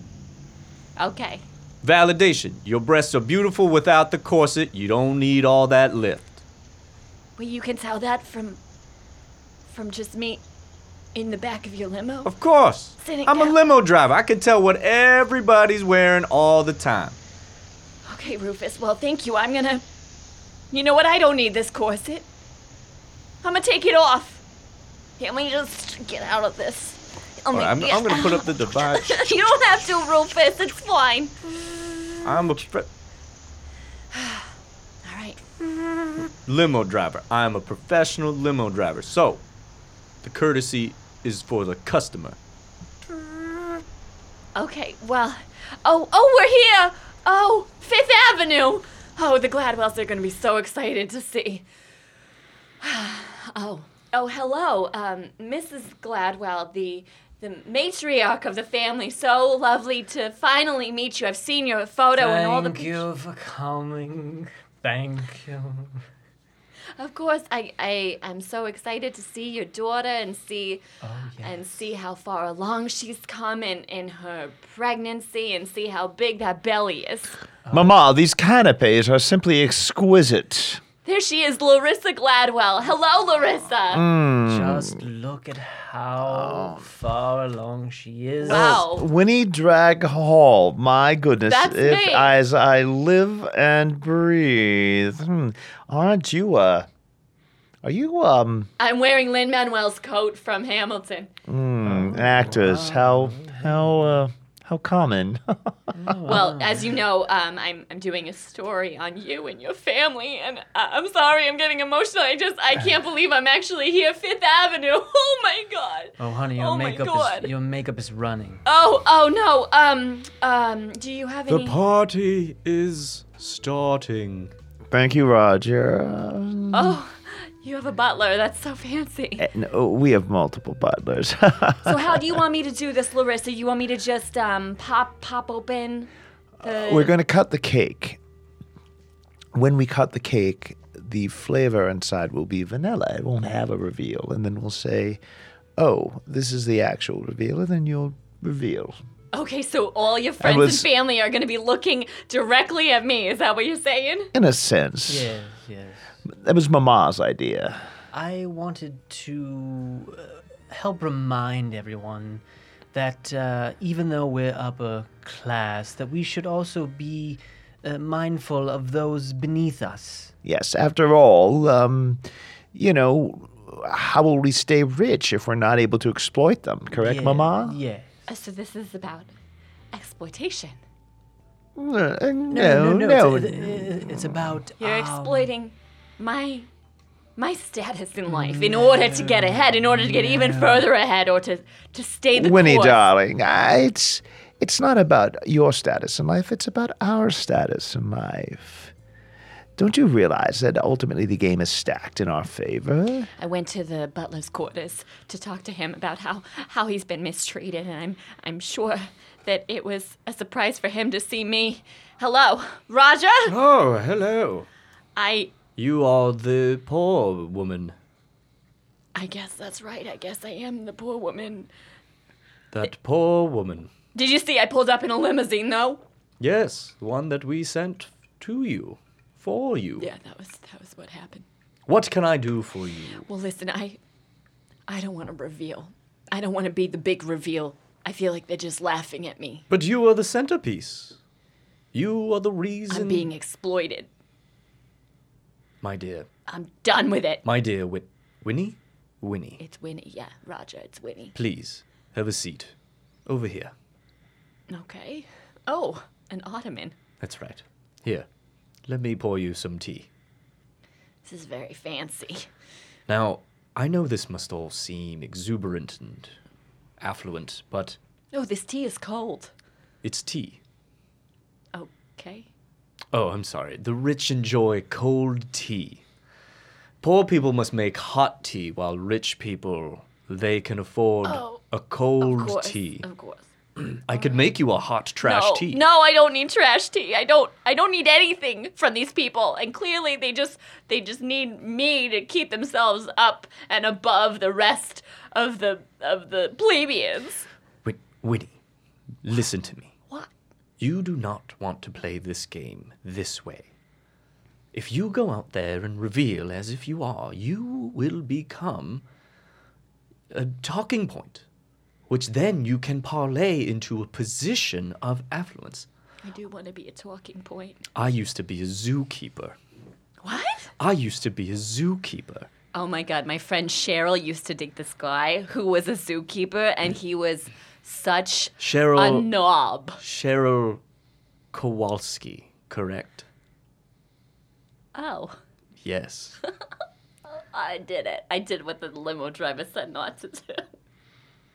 Okay. Validation. Your breasts are beautiful without the corset. You don't need all that lift. Well, you can tell that from from just me in the back of your limo. Of course. Sitting I'm a down. limo driver. I can tell what everybody's wearing all the time. Okay, Rufus. Well, thank you. I'm gonna. You know what? I don't need this corset. I'm gonna take it off. Here, let me just get out of this. Let All me right, I'm, get I'm going to put out. up the divide. You don't have to, Rufus. It's fine. I'm a pro- All right. limo driver. I am a professional limo driver. So, the courtesy is for the customer. Okay, well, oh, oh, we're here. Oh, Fifth Avenue. Oh, the Gladwells are going to be so excited to see. oh, oh, hello, um, Missus Gladwell, the the matriarch of the family. So lovely to finally meet you. I've seen your photo and all the Thank pictures. you for coming. Thank you. Of course, I, I I'm so excited to see your daughter and see Oh, yes. and see how far along she's come in, in her pregnancy and see how big that belly is. Mama, these canapes are simply exquisite. There she is, Larissa Gladwell. Hello, Larissa. Mm. Just look at how far along she is. Wow. Winnie Drag Hall, my goodness. That's if me. as I live and breathe. Hmm. Aren't you, uh, are you, um, I'm wearing Lin-Manuel's coat from Hamilton. mm, actors? How, how, uh, how common? Well, as you know, um, I'm I'm doing a story on you and your family, and uh, I'm sorry, I'm getting emotional. I just I can't believe I'm actually here, Fifth Avenue. Oh my God. Oh, honey, your Oh my makeup God. is your makeup is running. Oh oh no. Um um. Do you have The any? party is starting. Thank you, Roger. Um, Oh, you have a butler. That's so fancy. eh, no, we have multiple butlers. So how do you want me to do this, Larissa? You want me to just um pop pop open? The... We're going to cut the cake. When we cut the cake, the flavor inside will be vanilla. It won't have a reveal. And then we'll say, oh, this is the actual reveal. And then you'll reveal. Okay, so all your friends was- and family are going to be looking directly at me. Is that what you're saying? In a sense. Yes, yes. That was Mama's idea. I wanted to uh, help remind everyone that uh, even though we're upper class, that we should also be uh, mindful of those beneath us. Yes, after all, um, you know, how will we stay rich if we're not able to exploit them? Correct, Yeah, Mama? Yeah. Uh, So this is about exploitation. Uh, no, No, no, no. It's, it- it's about. You're um, exploiting my my status in life in order to get ahead, in order to get even further ahead, or to to stay the Winnie, course. darling, I, it's it's not about your status in life. It's about our status in life. Don't you realize that ultimately the game is stacked in our favor? I went to the butler's quarters to talk to him about how, how he's been mistreated, and I'm I'm sure that it was a surprise for him to see me. Hello, Raja. Oh, hello. I You are the poor woman. I guess that's right. I guess I am the poor woman. That poor woman. Did you see I pulled up in a limousine though? Yes, the one that we sent to you. For you. Yeah, that was that was what happened. What can I do for you? Well, listen, I I don't want to reveal. I don't want to be the big reveal. I feel like they're just laughing at me. But you are the centerpiece. You are the reason. I'm being exploited. My dear. I'm done with it. My dear Win- Winnie? Winnie. It's Winnie. Yeah, Roger, it's Winnie. Please, have a seat. Over here. Okay. Oh, an ottoman. That's right. Here, let me pour you some tea. This is very fancy. Now, I know this must all seem exuberant and affluent, but Oh, this tea is cold. it's tea. Okay. Oh, I'm sorry. The rich enjoy cold tea. Poor people must make hot tea, while rich people, they can afford Oh, a Of cold course. tea. Of course. I could make you a hot trash no, tea. No, I don't need trash tea. I don't I don't need anything from these people. And clearly they just they just need me to keep themselves up and above the rest of the of the plebeians. Win- Winnie, listen to me. What? You do not want to play this game this way. If you go out there and reveal as if you are, you will become a talking point, which then you can parlay into a position of affluence. I do want to be a talking point. I used to be a zookeeper. What? I used to be a zookeeper. Oh my god, my friend Cheryl used to date this guy who was a zookeeper, and he was such Cheryl a knob. Cheryl Kowalski, correct? Oh, Yes. I did it. I did what the limo driver said not to do.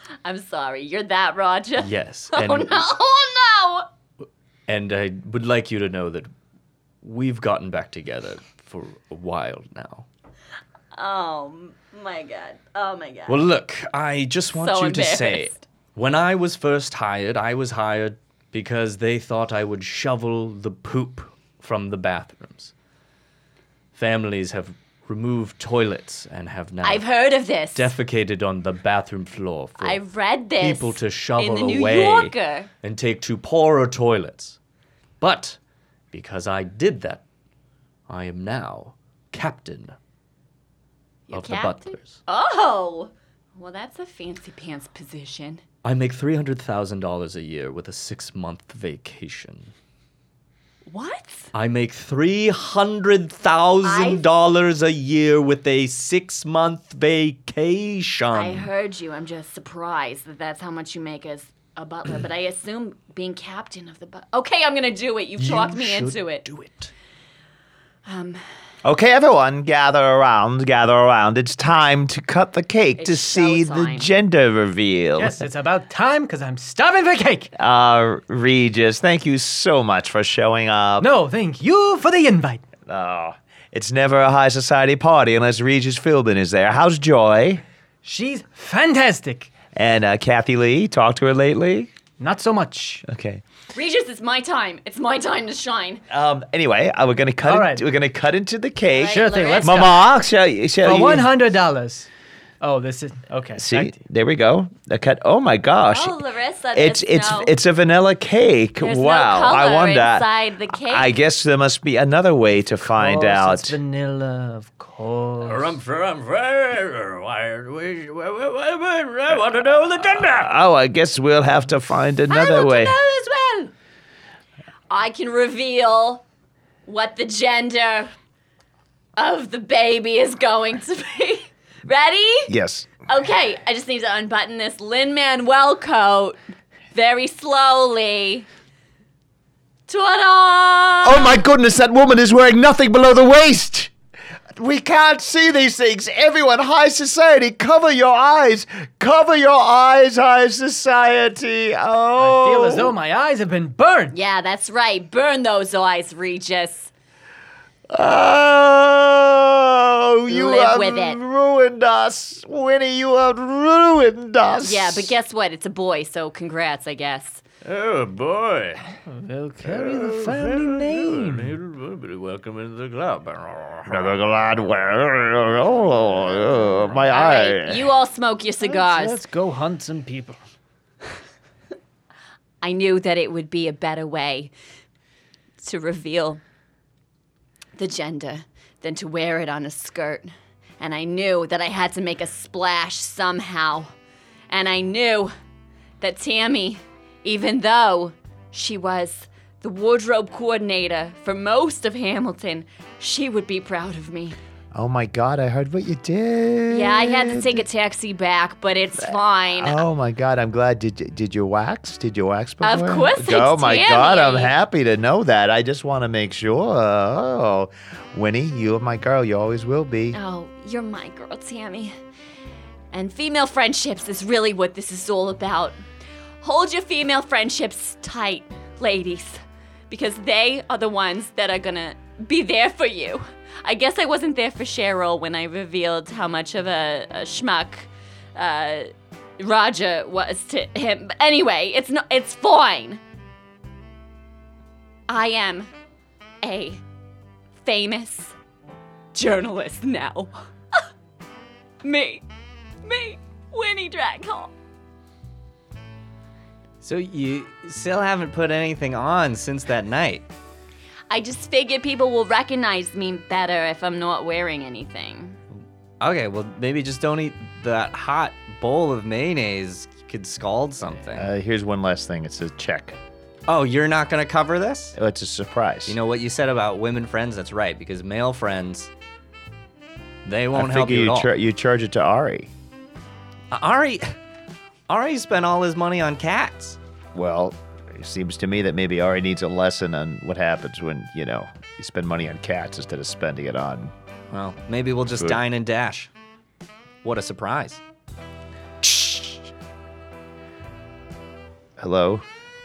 I'm sorry. You're that Roger? Yes. Oh, And, no. Oh, no. and I would like you to know that we've gotten back together for a while now. Oh, my God. Oh, my God. Well, look, I just want So you to say, embarrassed. when I was first hired, I was hired because they thought I would shovel the poop from the bathrooms. Families have removed toilets and have now I've heard of this. defecated on the bathroom floor for I've read this. people to shovel in the New away Yorker. and take to poorer toilets. But because I did that, I am now captain You're of captain? the butlers. Oh. Well, that's a fancy pants position. I make three hundred thousand dollars a year with a six-month vacation. What? I make three hundred thousand dollars a year with a six-month vacation. I heard you. I'm just surprised that that's how much you make as a butler. But I assume being captain of the but. Okay, I'm gonna do it. You've You talked me should into it. Do it. Um, Okay, everyone, gather around, gather around. It's time to cut the cake to It's see the showtime. gender reveal. Yes, it's about time because I'm starving for cake. Uh, Regis, thank you so much for showing up. No, thank you for the invite. Oh, it's never a high society party unless Regis Philbin is there. How's Joy? She's fantastic. And uh, Kathy Lee, talked to her lately? Not so much. Okay. Regis, it's my time. It's my time to shine. Um. Anyway, uh, we're gonna cut. All it, right. We're gonna cut into the cake. Right, Sure thing. Let's Larissa. go. Mama, shall, you- shall For you? one hundred dollars. Oh, this is okay. See, back to- there we go. The cut. Oh my gosh. Oh, Larissa, It's there's it's no, it's a vanilla cake. there's wow. no color I wonder. inside the cake. I guess there must be another way to find Of course, out. It's vanilla, of course. I want to know the gender. Oh, I guess we'll have to find I another want way. to know as well. I can reveal what the gender of the baby is going to be. Ready? Yes. Okay, I just need to unbutton this Lin-Manuel coat very slowly. Ta-da! Oh my goodness, that woman is wearing nothing below the waist. We can't see these things. Everyone, high society, cover your eyes. Cover your eyes, high society. Oh. I feel as though my eyes have been burned. Yeah, that's right. Burn those eyes, Regis. Oh, you Live have with it. ruined us. Winnie, you have ruined us. Yeah, but guess what? It's a boy, so congrats, I guess. Oh boy. They'll carry the family name. Welcome into the club. Another glad well. Oh, my All eye. right, you all smoke your cigars. Let's go hunt some people. I knew that it would be a better way to reveal the gender than to wear it on a skirt. And I knew that I had to make a splash somehow. And I knew that Tammy, even though she was the wardrobe coordinator for most of Hamilton, she would be proud of me. Oh my God, I heard what you did. Yeah, I had to take a taxi back, but it's fine. Oh my God, I'm glad. Did you- did you wax? Did you wax before? Of course it's Oh my God, I'm Tammy. happy to know that. I just want to make sure. Oh, Winnie, you are my girl. You always will be. Oh, you're my girl, Tammy. And female friendships is really what this is all about. Hold your female friendships tight, ladies, because they are the ones that are gonna be there for you. I guess I wasn't there for Cheryl when I revealed how much of a, a schmuck uh, Roger was to him. But anyway, it's not. It's fine. I am a famous journalist now. me, me, Winnie Drackhall. So you still haven't put anything on since that night. I just figured people will recognize me better if I'm not wearing anything. Okay, well maybe just don't eat that hot bowl of mayonnaise. You could scald something. Uh, here's one last thing. It's a check. Oh, you're not gonna cover this? Oh, it's a surprise. You know what you said about women friends? That's right, because male friends, they won't I help figure you you, at all. char- you charge it to Ari. Uh, Ari, Ari spent all his money on cats. Well, it seems to me that maybe Ari needs a lesson on what happens when, you know, you spend money on cats instead of spending it on. Well, maybe we'll just Good. dine and dash. What a surprise. Hello?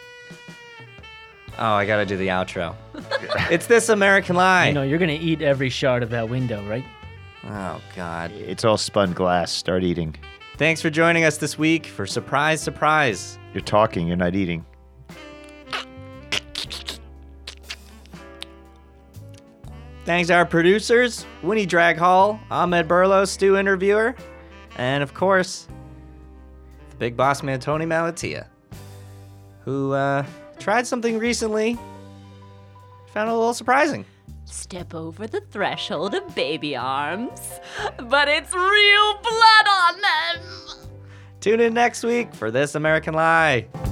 Oh, I gotta do the outro. It's This American Lie. You know, you're gonna eat every shard of that window, right? Oh, God. It's all spun glass. Start eating. Thanks for joining us this week for Surprise, Surprise. You're talking, you're not eating. Thanks to our producers, Winnie Draghall, Ahmed Burlow, Stu Interviewer, and of course, the big boss man, Tony Malatia, who uh, tried something recently, found it a little surprising. Step over the threshold of baby arms, but it's real blood on them. Tune in next week for This American Lie.